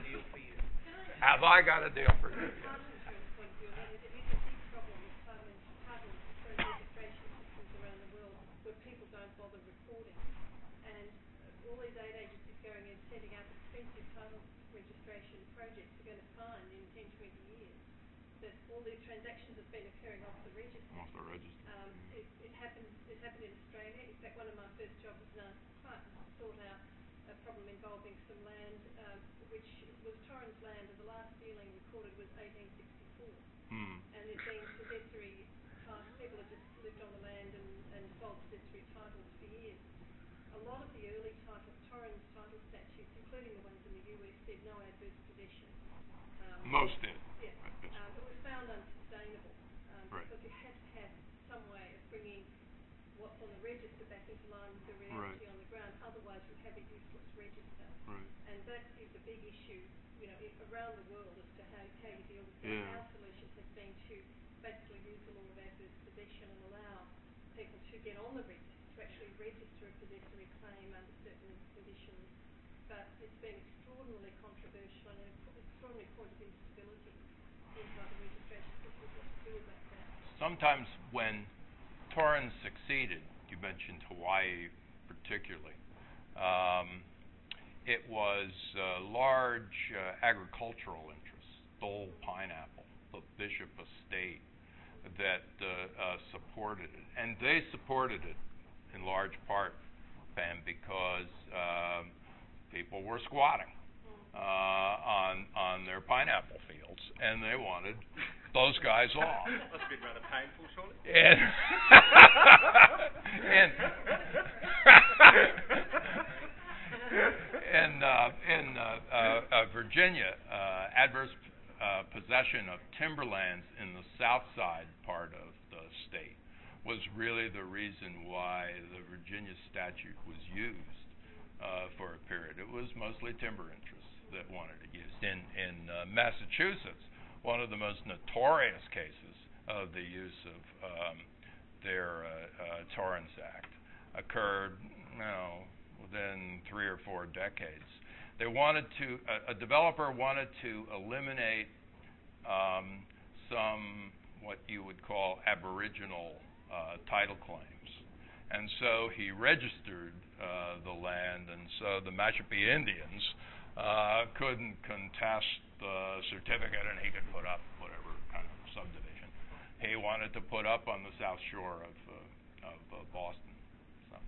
Have I got a deal for you? Transactions have been occurring off the register. Off the register. Um, it, it happened. It happened in Australia. In fact, one of my first jobs was to sort out a problem involving some land, um, which was Torrens land, and the last dealing recorded was eighteen sixty-four. Hmm. And there's been possessory titles, people have just lived on the land and, and sold possessory titles for years. A lot of the early title, Torrens title statutes, including the ones in the U S, said no adverse possession. Um, Most did. Yeah. Um, it was found unsustainable um, Right. because you had to have some way of bringing what's on the register back into line with the reality Right. on the ground. Otherwise, you have a useless register. Right. And that is a big issue, you know, i- around the world as to how, how you deal with that. Yeah. Our solution has been to basically use the law of adverse possession and allow people to get on the register, to actually register a possessory claim under certain conditions. But it's been extraordinarily controversial and an extraordinary point of instability in title registration systems. What to do about that? Sometimes when Torrens succeeded, you mentioned Hawaii particularly, um, it was uh, large uh, agricultural interests, Dole Pineapple, the Bishop Estate, that uh, uh, supported it. And they supported it in large part, Pam, because um, people were squatting uh, on on their pineapple fields, and they wanted those guys off. Must have been rather painful, surely. And and in uh, in uh, uh, uh, Virginia, uh, adverse uh, possession of timberlands in the south side part of the state was really the reason why the Virginia statute was used uh, for a period. It was mostly timber interests that wanted it used. In in uh, Massachusetts, one of the most notorious cases of the use of um, their uh, uh, Torrens Act occurred, you know, within three or four decades. They wanted to, a, a developer wanted to eliminate um, some what you would call aboriginal uh, title claims. And so he registered uh, the land, and so the Mashpee Indians uh, couldn't contest the certificate, and he could put up whatever kind of subdivision he wanted to put up on the south shore of uh, of uh, Boston. So.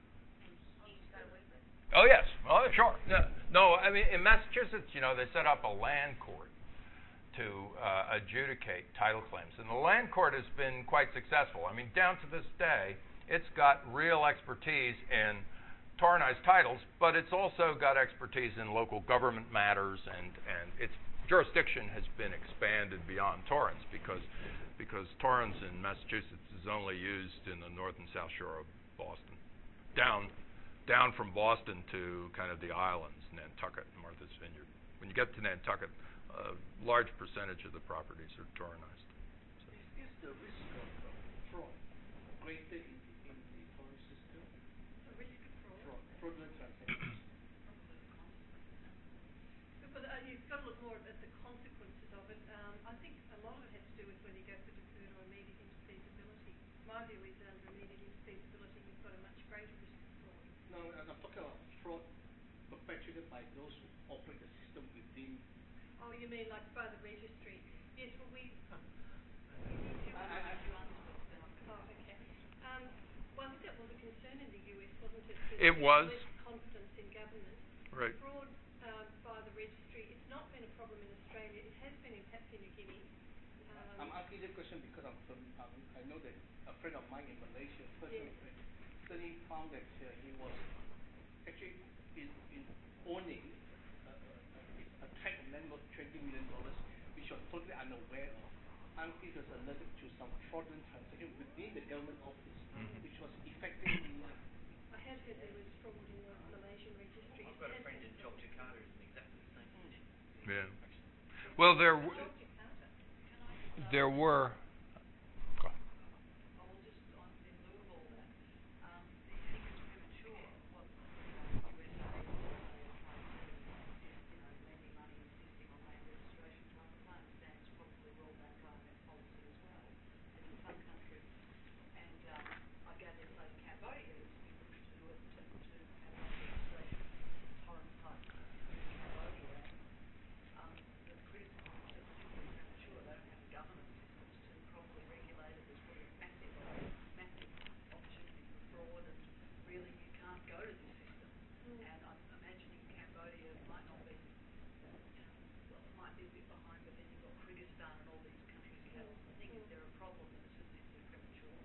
Oh yes, oh sure. No, no, I mean in Massachusetts, you know, they set up a land court to uh, adjudicate title claims, and the land court has been quite successful. I mean, down to this day, it's got real expertise in Torrenized titles, but it's also got expertise in local government matters, and, and its jurisdiction has been expanded beyond Torrens because because Torrens in Massachusetts is only used in the north and south shore of Boston, down down from Boston to kind of the islands, Nantucket and Martha's Vineyard. When you get to Nantucket, a large percentage of the properties are Torrenized. So. Is, is the risk of uh, fraud greater in, in the Torrens system? The risk of fraud? Fraud, fraudulent transactions. But uh, you've got to look more at the consequences of it. Um, I think a lot of it has to do with whether you go for deferred or immediate infeasibility. My view is that under immediate infeasibility, you've got a much greater risk of fraud. No, I'm talking about fraud perpetuated by those who operate the system within. Oh, you mean like by the registry? Yes, well, we... I, I, I, Oh, okay. Um, well, I think that was a concern in the U S, wasn't it? It was. Less confidence in government. Right. Fraud um, by the registry, it's not been a problem in Australia. It has been in Papua New Guinea. Um, I'm asking the question because I'm from, um, I know that a friend of mine in Malaysia, personal Yes. friend, suddenly found that uh, he was actually in, in owning a, a, a tract of land worth twenty million dollars, which he was totally unaware of, until he was alerted to some fraudulent transaction within the government office, Mm-hmm. which was effectively. I had heard there was fraud in the Malaysian registry. I've got a friend in Jogjakarta who's in exactly the same position. Yeah. Well, there w- Jogjakarta. there were. Go ahead. I'll just on in lieu of all that, um, do you think it's premature what the U S A and Australia are trying to do and insist, you know, lending money, insisting on land registration titles? I understand it's probably rolled back I M F policy as well, and in some countries, and um, I gather in place Cambodia is looking to do it to, to have land registration Torrens titles in Cambodia, and um, the criticism is just simply premature. They don't have the governance systems to might be a bit behind, but then you've got Kyrgyzstan and all these countries ahead of them. I think if they're a problem, then it's just simply premature.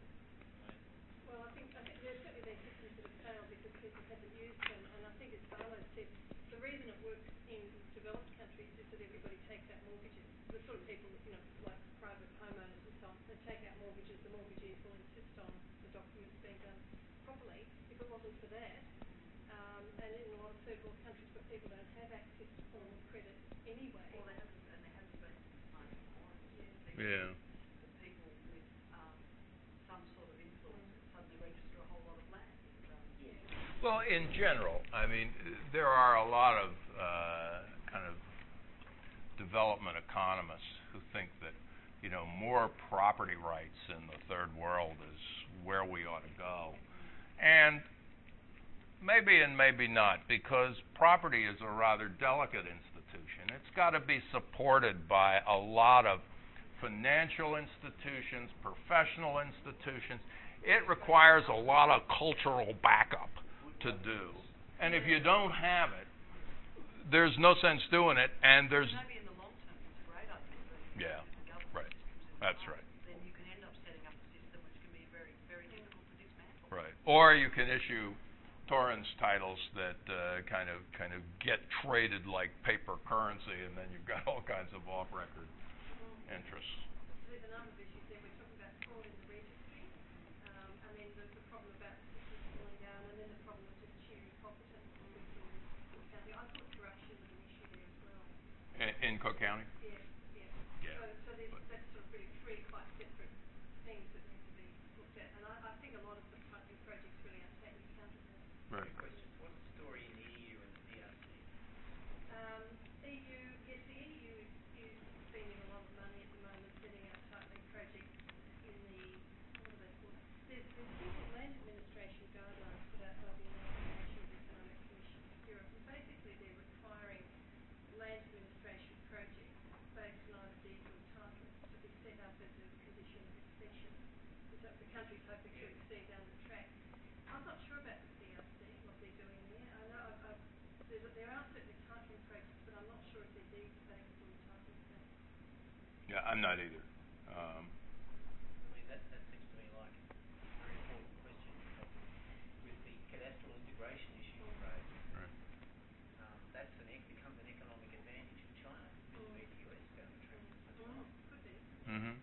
Well, I think, I think there's certainly been systems that have failed because people haven't used them, and I think as Barlow said, the reason it works in developed countries is that everybody takes out mortgages. The sort of people, you know, like private homeowners and so on, they take out mortgages, the mortgagees will insist on the documents being done properly. If it wasn't for that, um, and in a lot of third world countries where people don't have access to formal credit anyway. Well, there hasn't, and there hasn't been since nineteen ninety. Yeah. The people with um, some sort of influence mm. suddenly register a whole lot of land. And, um, Yeah. Well, in general, I mean, there are a lot of uh, kind of development economists who think that, you know, more property rights in the third world is where we ought to go. And maybe and maybe not, because property is a rather delicate institution. It's got to be supported by a lot of financial institutions, professional institutions. It requires a lot of cultural backup to do. And if you don't have it, there's no sense doing it, and there's... Maybe in the long term it's a great idea, but if yeah, the government right. systems in That's place, right. then you can end up setting up a system which can be very, very difficult to dismantle. Right. Or you can issue Torrens titles that uh, kind of kind of get traded like paper currency, and then you've got all kinds of off-record Mm-hmm. interests. There's a number of issues there. We're talking about fraud in the registry. Um, I mean, the, the problem about the systems falling down, and then the problem of just sheer incompetence within Cook County. I thought corruption was an issue there as well. In, in Cook County? Yeah, yeah. Yeah. So, so there's, that's sort of really three quite separate things that need to be looked at. And I, I think a lot of the typing projects really are taking account of that. Right. Question: what's the story in the E U and the D R C? Um, E U, yes, the E U is, is spending a lot of money at the moment setting up tightening projects in the, what are they called? There's, there's a thing called Land Administration Guidelines put out by the United Nations Economic Commission for Europe, and basically they're requiring land administration projects based on deeds or titles to be set up as a condition of accession. So if the country's hoping to accede down the track. I'm not sure about the D R C, what they're doing there. I know I've, I've, there's, there are certainly titling projects, but I'm not sure if their deeds are being fully titled to that. Yeah, I'm not either. Um, I mean, that, that seems to me like a very important question, because with the cadastral integration issue you raised, right. um, that's an ec- becomes an economic advantage for China vis-a-vis the U S down the track as well. Mm, could be. Mm-hmm.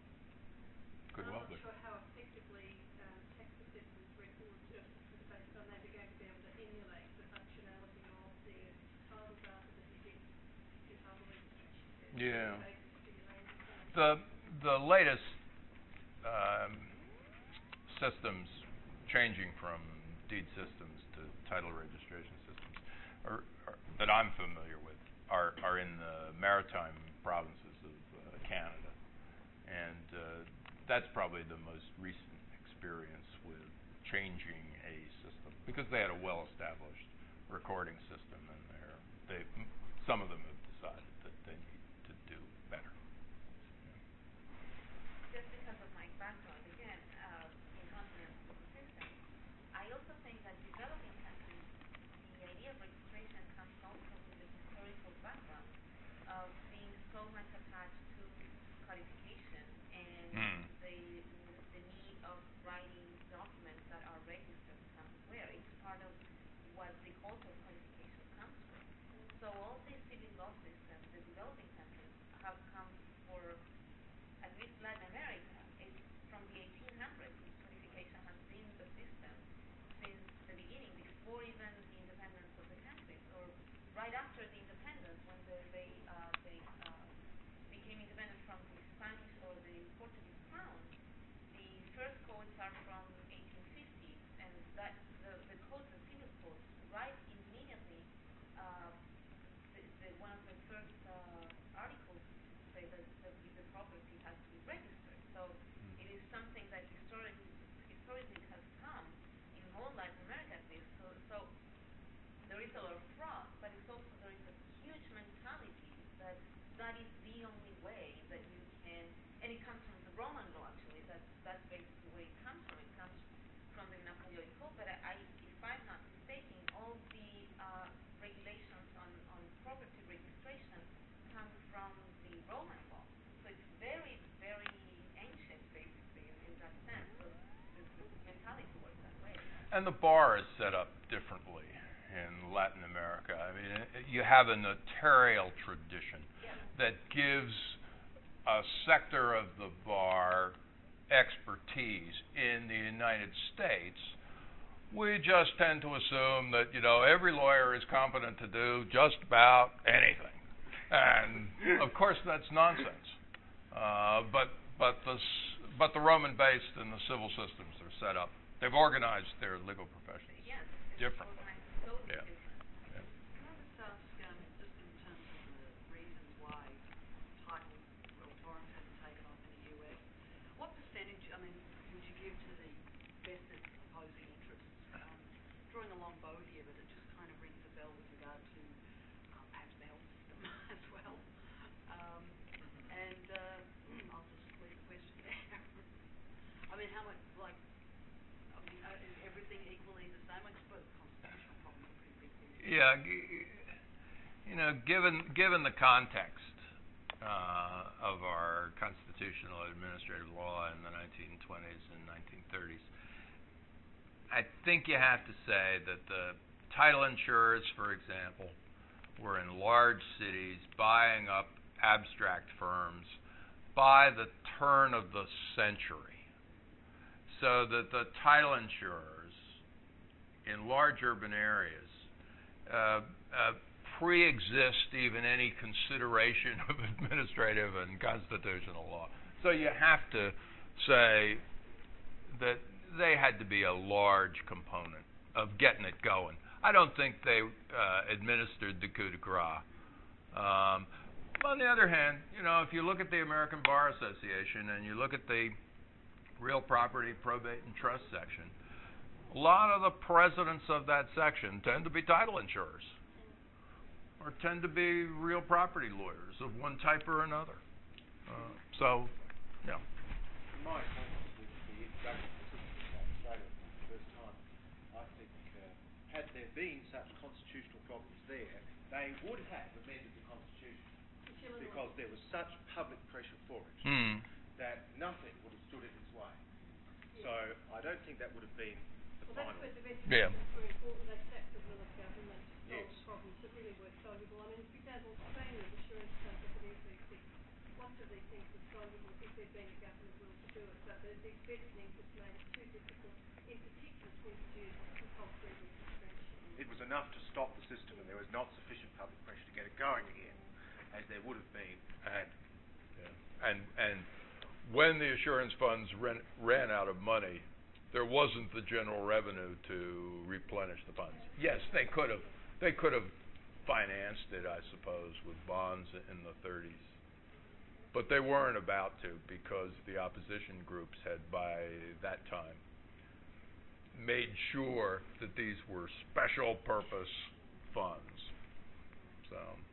Could I'm well not be. sure how effectively um, tax assessors records just based on that are going to be able to emulate the functionality of their title data that you get in title registration. Yeah. Basis for your land information. The the latest um, systems changing from deed systems to title registration systems are, are, that I'm familiar with are are in the maritime provinces of uh, Canada, and uh, that's probably the most recent experience with changing a system, because they had a well-established recording system, and they're they some of them have decided that they need to do better. Just because of my background, again, uh, in continental systems, I also think that developing countries, the idea of registration comes also with the historical background of being so much attached to codification and Mm. the the need of writing documents that are registered somewhere. It's part of what the culture of codification comes from. So all these civil law systems, the developing countries, have come for at least Latin America. It's from the eighteen hundreds. Codification has been the system since the beginning, before even the independence of the countries, or right after the independence, when the, they uh, they uh, became independent from the Spanish or the Portuguese crown. The first codes are from eighteen fifty, and that the, the codes, the civil codes, right immediately. Uh, the, the, one of the first uh, articles say that, that the, the property has to be registered. So it is something that historically historically has come in whole Latin America. This so so there is a lot of fraud, but it's also there is a huge mentality that that is the only way that you can, and it comes from the Roman law actually. That's that's basically where it comes from. It comes from the Napoleonic Code. But I, if I'm not mistaken, all the uh, regulations on, on property registration come from And the bar is set up differently in Latin America. I mean, you have a notarial tradition that gives a sector of the bar expertise. In the United States, we just tend to assume that, you know, every lawyer is competent to do just about anything. And of course that's nonsense. Uh, but but the but the Roman-based and the civil systems are set up. They've organized their legal professions yes, differently. Totally Yeah. different. Yeah. Can I just ask, um, just in terms of the reasons why title authorities haven't taken off in the U S, what percentage, I mean, would you give to the vested opposing interests? Um, drawing a long bow here, but it just kind of rings a bell with regard to um, perhaps the health system as well. Um, and uh, I'll just leave the question there. I mean, how much, like, I mean, uh, is everything equally the same? I suppose constitutional problems are pretty big things. Yeah, g- you know, given given the context uh, of our constitutional administrative law in the nineteen twenties and nineteen thirties, I think you have to say that the title insurers, for example, were in large cities buying up abstract firms by the turn of the century, so that the title insurers in large urban areas uh, uh, pre-exist even any consideration of administrative and constitutional law. So you have to say that they had to be a large component of getting it going. I don't think they uh, administered the coup de grace. Um, on the other hand, you know, if you look at the American Bar Association and you look at the real property, probate, and trust section, a lot of the presidents of that section tend to be title insurers or tend to be real property lawyers of one type or another. Uh, so, yeah. My acquaintance with the introduction of the system in South Australia for the first time, I think, uh, had there been such constitutional problems there, they would have amended the Constitution because there was such public pressure for it Mm. that nothing would have stood in its way. So I don't think that would have been the Well, final. that's where the best Yeah. systems were important. They sapped the will of government to solve Yes. problems that really were soluble. I mean, for example, Spain with insurance companies could easily fix lots of these things were soluble if there'd been a government will to do it. But the, these vesting just made it too difficult, in particular to introduce compulsory registration. It was enough to stop the system, and there was not sufficient public pressure to get it going again, as there would have been had. Yeah. And and when the assurance funds ran, ran out of money, there wasn't the general revenue to replenish the funds. Yes, they could have they could have financed it, I suppose, with bonds in the thirties. But they weren't about to, because the opposition groups had by that time made sure that these were special purpose funds. So